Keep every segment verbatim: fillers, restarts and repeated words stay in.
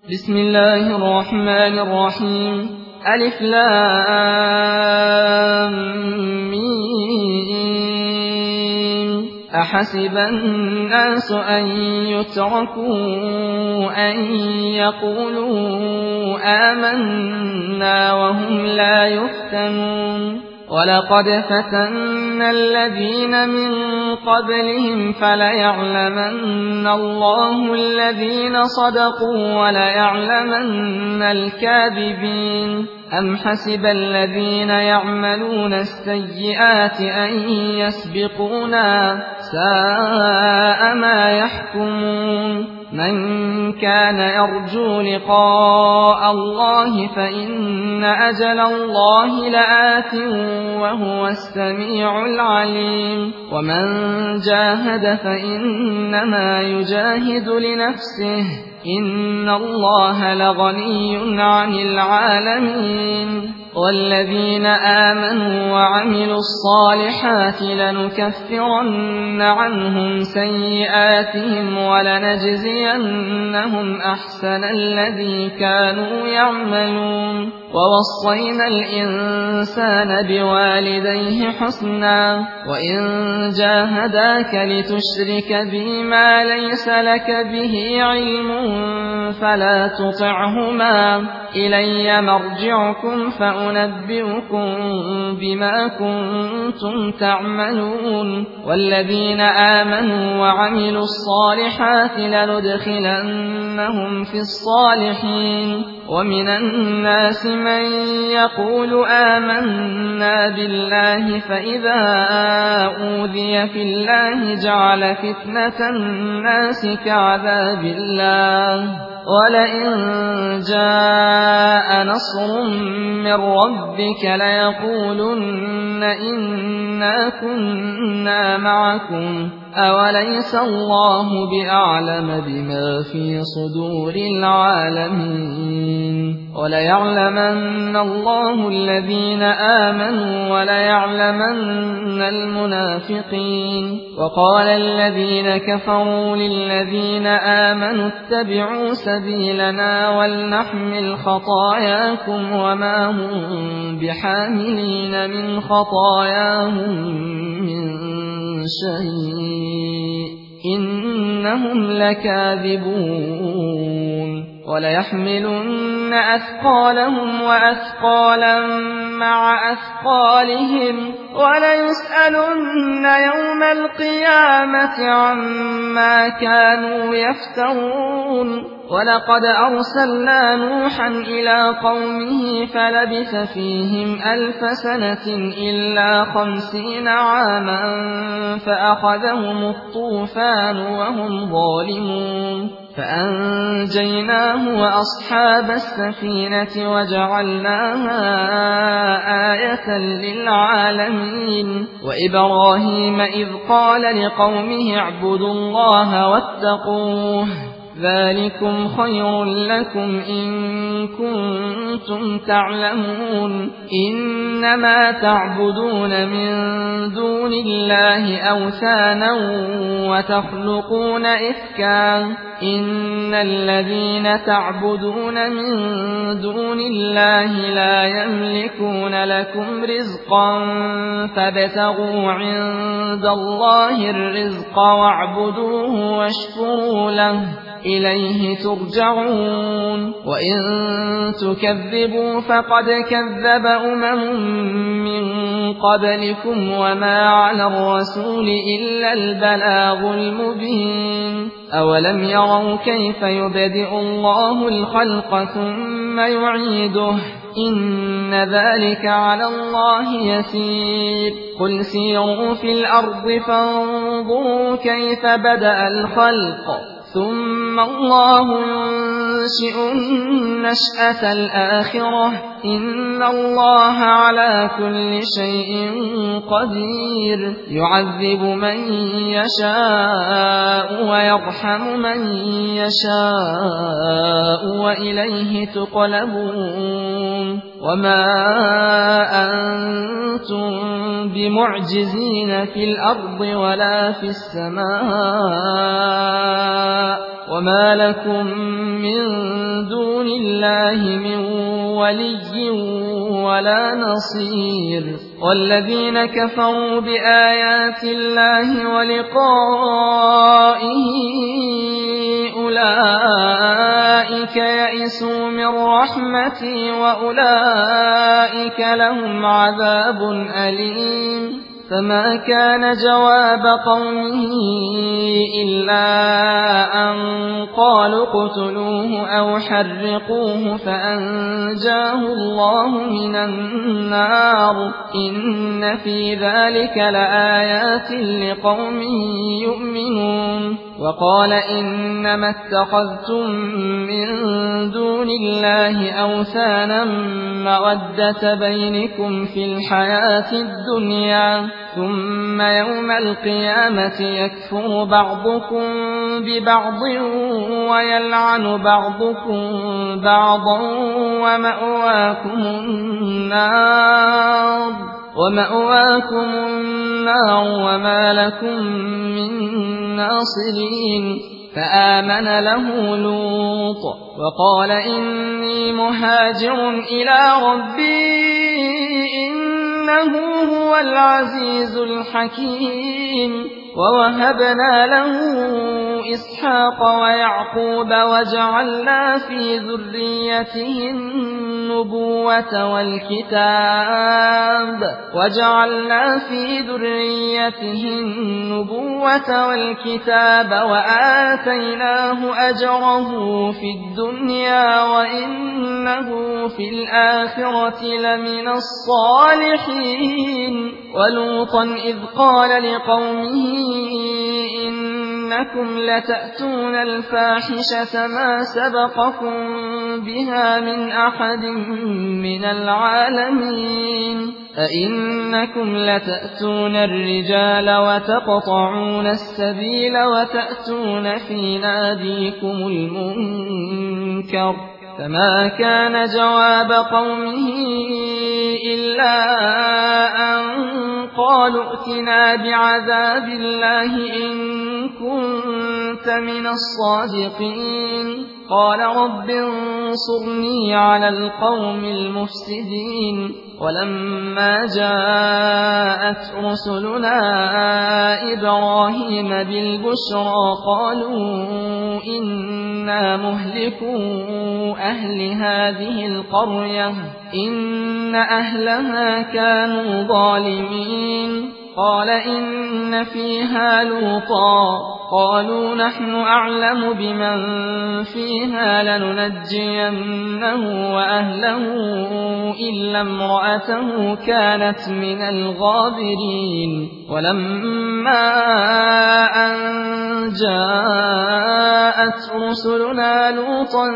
بسم الله الرحمن الرحيم. ألف لام ميم. أحسب الناس أن يتركوا أن يقولوا آمنا وهم لا يفتنون. ولقد فتنا الذين من قبلهم فليعلمن الله الذين صدقوا وليعلمن الكاذبين. أم حسب الذين يعملون السيئات أن يسبقونا ساء ما يحكمون. من كان يرجو لقاء الله فإن أجل الله لآت وهو السميع العليم. ومن جاهد فإنما يجاهد لنفسه إن الله لغني عن العالمين. والذين آمنوا وعملوا الصالحات لنكفرن عنهم سيئاتهم ولنجزينهم أحسن الذي كانوا يعملون. ووصينا الإنسان بوالديه حسنا وإن جاهداك لتشرك بي ما ليس لك به علم فلا تطعهما إلي مرجعكم فأنبئكم بما كنتم تعملون. والذين آمنوا وعملوا الصالحات لندخلنهم في الصالحين. ومن الناس من يقول آمنا بالله فإذا أوذي في الله جعل فتنة الناس كعذاب الله. ولئن جاء نصر من ربك ليقولن إنا كنا معكم أوليس الله بأعلم بما في صدور العالمين. وليعلمن الله الذين آمنوا وليعلمن المنافقين. وقال الذين كفروا للذين آمنوا اتبعوا سبيلنا ولنحمل خطاياكم وما هم بحاملين من خطاياهم من شيء إنهم لكاذبون. وليحملن أثقالهم وأثقالا مع أثقالهم وليسألن يوم القيامة عما كانوا يفترون. ولقد أرسلنا نوحا إلى قومه فلبث فيهم ألف سنة إلا خمسين عاما فأخذهم الطوفان وهم ظالمون. فأنجيناه وأصحاب السفينة وجعلناها آية للعالمين. وإبراهيم إذ قال لقومه اعبدوا الله واتقوه ذلكم خير لكم إن كنتم تعلمون. إنما تعبدون من دون الله أوثانا وتخلقون إفكا إن الذين تعبدون من دون الله لا يملكون لكم رزقا فابتغوا عند الله الرزق واعبدوه واشكروا له إليه ترجعون. وإن تكذبوا فقد كذب أمم من قبلكم وما على الرسول إلا البلاغ المبين. أولم يروا كيف يبدئ الله الخلق ثم يعيده إن ذلك على الله يسير. قل سيروا في الأرض فانظروا كيف بدأ الخلق ثم الله ينشئ النشأة الآخرة إن الله على كل شيء قدير. يعذب من يشاء ويرحم من يشاء وإليه تقلبون. وما أنتم بمعجزين في الأرض ولا في السماء وما لكم من دون الله من ولي ولا نصير والذين كفروا بآيات الله ولقائه أولئك يئسوا من رحمتي وأولئك لهم عذاب أليم فما كان جواب قومه إلا أن قالوا اقتلوه أو حرقوه فأنجاه الله من النار إن في ذلك لآيات لقوم يؤمنون وقال إنما اتخذتم من دون الله أوثانا مودة بينكم في الحياة الدنيا ثم يوم القيامة يكفر بعضكم ببعض ويلعن بعضكم بعضا ومأواكم النار ومأواكم النار وما لكم من ناصرين فآمن له لوط وقال إني مهاجر إلى ربي إنه هو العزيز الحكيم ووهبنا له إسحاق ويعقوب وجعلنا في ذريته النبوة والكتاب وجعلنا في ذريته النبوة والكتاب وآتيناه أجره في الدنيا وإنه في الآخرة لمن الصالحين ولوطا إذ قال لقومه إنكم لتأتون الفاحشة ما سبقكم بها من أحد من العالمين أئنكم لتأتون الرجال وتقطعون السبيل وتأتون في ناديكم المنكر فما كان جواب قومه إلا أن قالوا ائتنا بعذاب الله إن كنت من الصادقين قال رب انصرني على القوم المفسدين ولما جاءت رسلنا إبراهيم بالبشرى قالوا إنا مهلكو أهل هذه القرية إن أهلها كانوا ظالمين قال إن فيها لوطا قالوا نحن أعلم بمن فيها لننجينه وأهله إلا امرأته كانت من الغابرين ولما أن جاءت رسلنا لوطا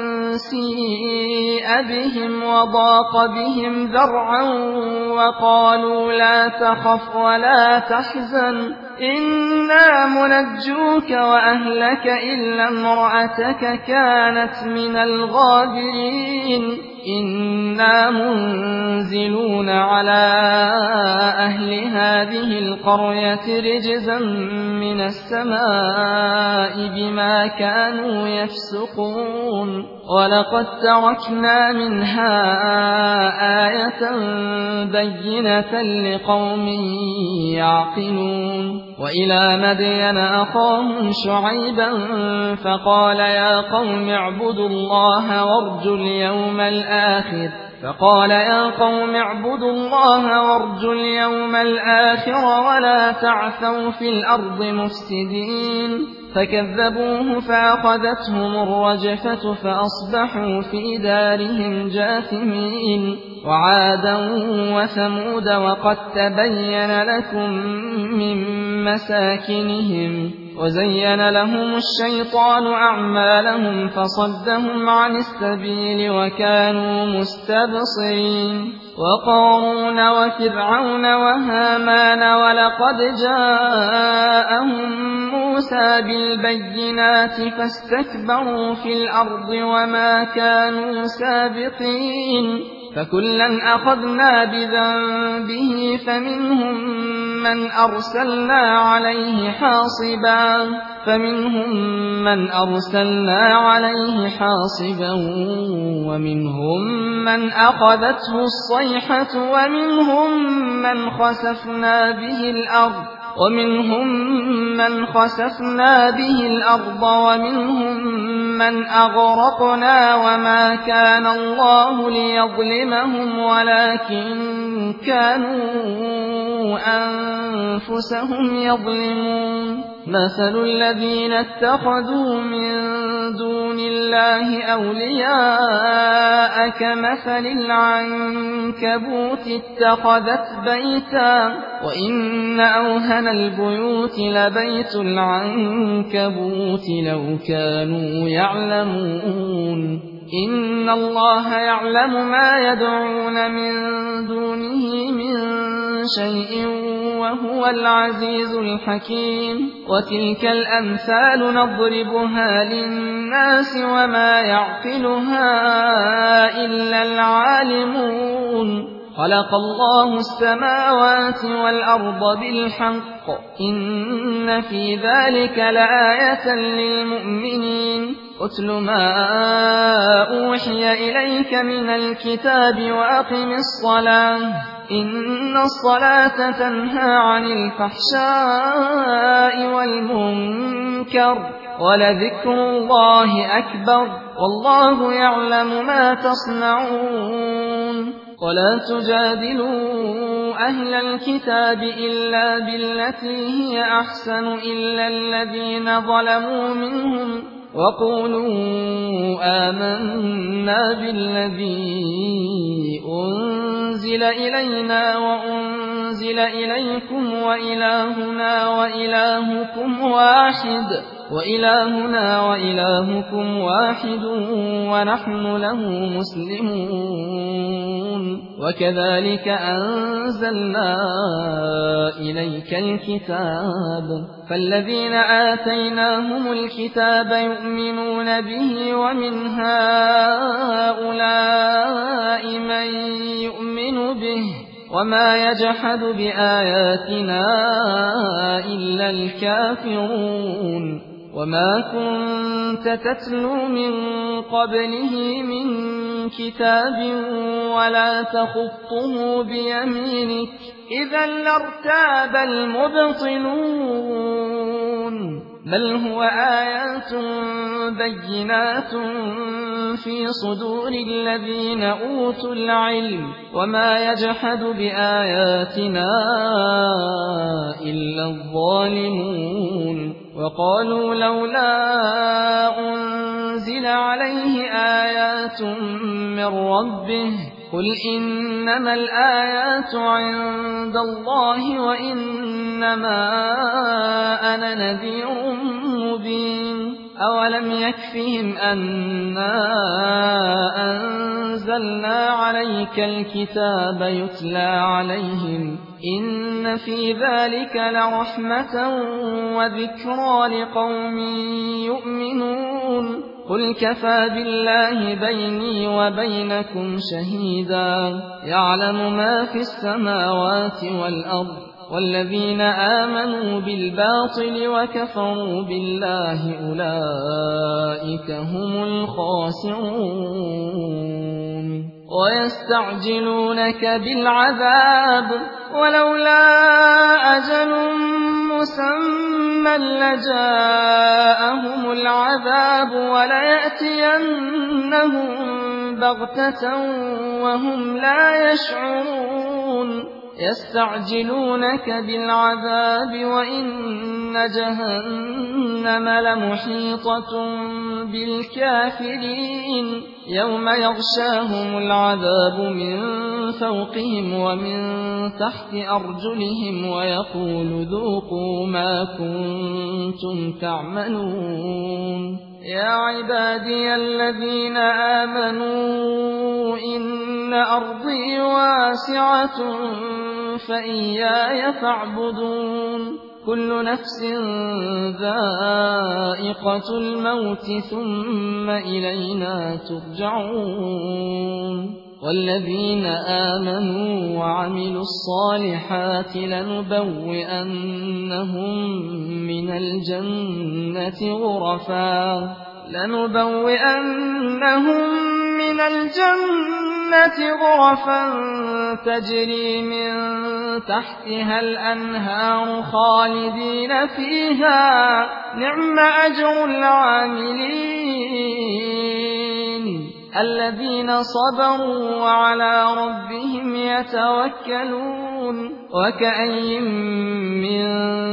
سيء بهم وضاق بهم ذرعا وقالوا لا تخف ولا تحزن إنا منجوك وأهلك إلا امرأتك كانت من الغابرين إنا منزلون على أهل هذه القرية رجزا من السماء بما كانوا يفسقون ولقد تركنا منها آية بينة لقوم يعقلون وإلى مدين أخاهم شعيبا فقال يا قوم اعبدوا الله وارجوا اليوم الآخر فقال يا قوم اعبدوا الله وارجوا اليوم الآخر ولا تعثوا في الأرض مفسدين فكذبوه فأخذتهم الرجفة فأصبحوا في دارهم جاثمين وعادا وثمود وقد تبين لكم من مساكنهم وزين لهم الشيطان أعمالهم فصدهم عن السبيل وكانوا مستبصرين وقارون وفرعون وهامان ولقد جاءهم موسى بالبينات فاستكبروا في الأرض وما كانوا سابقين فكلا أخذنا بذنبه فمنهم من أرسلنا عليه حاصبا فمنهم من أرسلنا عليه حاصبا ومنهم من أخذته الصيحة ومنهم من خسفنا به الأرض ومنهم من خسفنا به الأرض ومنهم من أغرقنا وما كان الله ليظلمهم ولكن كانوا أنفسهم يظلمون مثل الذين اتخذوا من دون الله أولياء كمثل العنكبوت اتخذت بيتا وإن أوهن البيوت لبيت العنكبوت لو كانوا يعلمون إن الله يعلم ما يدعون من دونه من شيء وهو العزيز الحكيم وتلك الأمثال نضربها للناس وما يعقلها إلا العالمون خلق الله السماوات والأرض بالحق إن في ذلك لآية للمؤمنين أتل ما أوحي إليك من الكتاب وأقم الصلاة إن الصلاة تنهى عن الفحشاء والمنكر ولذكر الله أكبر والله يعلم ما تصنعون ولا تجادلوا أهل الكتاب إلا بالتي هي أحسن إلا الذين ظلموا منهم وقولوا آمنا بالذي أنزل إلينا وأنزل إليكم وإلهنا وإلهكم واحد وإلهنا وإلهكم واحد ونحن له مسلمون وكذلك أنزلنا إليك الكتاب فالذين آتيناهم الكتاب يؤمنون به ومن هؤلاء من يؤمن به وما يجحد بآياتنا إلا الكافرون وما كنت تتلو من قبله من كتاب ولا تخطه بيمينك إذا لارتاب المبطلون بل هو آيات بينات في صدور الذين أوتوا العلم وما يجحد بآياتنا إلا الظالمون وقالوا لولا أنزل عليه آيات من ربه قل إنما الآيات عند الله وإنما أنا نذير مبين أولم يكفهم أنا أنزلنا عليك الكتاب يتلى عليهم إن في ذلك لرحمة وذكرى لقوم يؤمنون قل كفى بالله بيني وبينكم شهيدا يعلم ما في السماوات والأرض والذين آمنوا بالباطل وكفروا بالله أولئك هم الخاسرون ويستعجلونك بالعذاب ولولا أجل مسمى لجاءهم العذاب وليأتينهم بغتة وهم لا يشعرون يستعجلونك بالعذاب وإن جهنم لمحيطة بالكافرين يوم يغشاهم العذاب من فوقهم ومن تحت أرجلهم ويقول ذوقوا ما كنتم تعملون يا عبادي الذين آمنوا إن أرضي واسعة فإياي فاعبدون كل نفس ذائقة الموت ثم إلينا ترجعون والذين آمنوا وعملوا الصالحات لنبوئنهم من الجنة غرفا لنبوئنهم من الجنة غرفا تجري من تحتها الأنهار خالدين فيها نعم أجر العاملين الذين صبروا وعلى ربهم يتوكلون وكأي من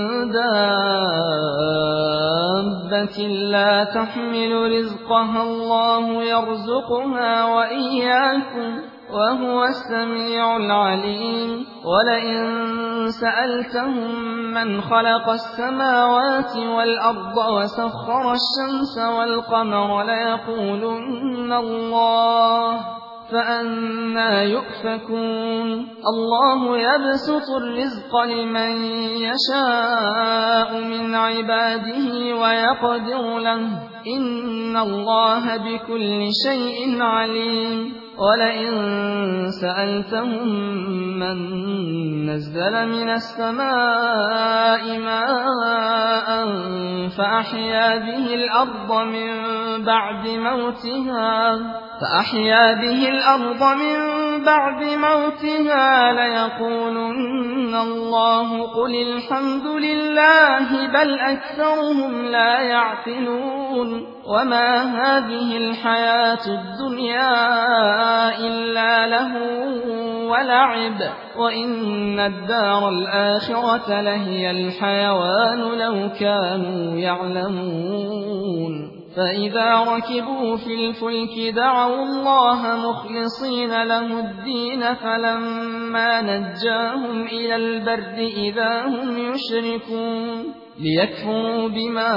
دابة لا تحمل رزقها الله يرزقها وإياكم وهو السميع العليم ولئن سألتهم من خلق السماوات والأرض وسخر الشمس والقمر ليقولن الله فأنى يؤفكون الله يبسط الرزق لمن يشاء من عباده ويقدر له إن الله بكل شيء عليم ولئن سألتهم من نزل من السماء ماء فأحيا به الأرض من بعد موتها فأحيا به الأرض من بعد موتها ليقولن الله قل الحمد لله بل أكثرهم لا يعقلون وما هذه الحياة الدنيا إلا له ولعب وإن الدار الآخرة لهي الحيوان لو كانوا يعلمون فإذا ركبوا في الفلك دعوا الله مخلصين له الدين فلما نجاهم إلى البر إذا هم يشركون ليكفروا بما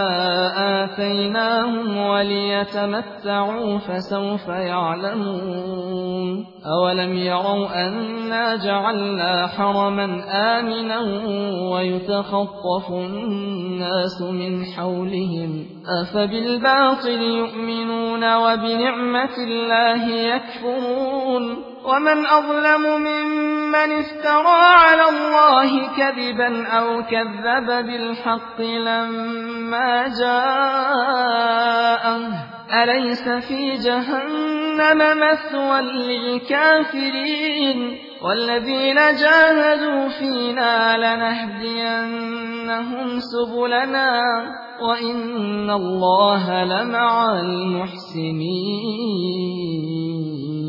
آتيناهم وليتمتعوا فسوف يعلمون أولم يروا أنا جعلنا حرما آمنا ويتخطف الناس من حولهم أفبالباطل يؤمنون وبنعمة الله يكفرون ومن أظلم ممن افترى على الله كذبا أو كذب بالحق لما جاءه أليس في جهنم مثوى للكافرين والذين جاهدوا فينا لنهدينهم سبلنا وإن الله لمع المحسنين